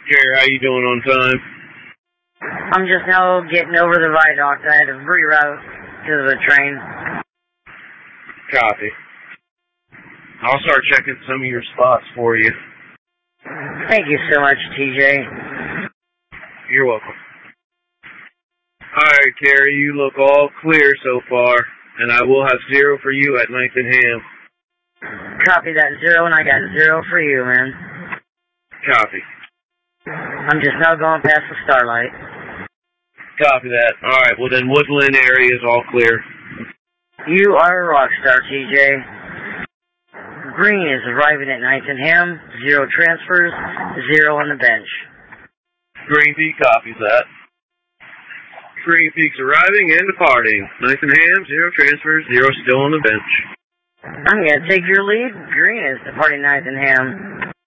Jerry, how you doing on time? I'm just now getting over the viaduct. I had to reroute to the train. Copy. I'll start checking some of your spots for you. Thank you so much, TJ. You're welcome. Alright, Terry, you look all clear so far, and I will have 0 for you at 9th and Ham. Copy that 0, and I got 0 for you, man. Copy. I'm just now going past the Starlight. Copy that. Alright, well then Woodland area is all clear. You are a rock star, TJ. Green is arriving at 9th and Ham. 0 transfers, 0 on the bench. Green Peak copies that. Green Peak's arriving and departing. 9th and Ham, 0 transfers, 0 still on the bench. I'm going to take your lead. Green is departing 9th and Ham.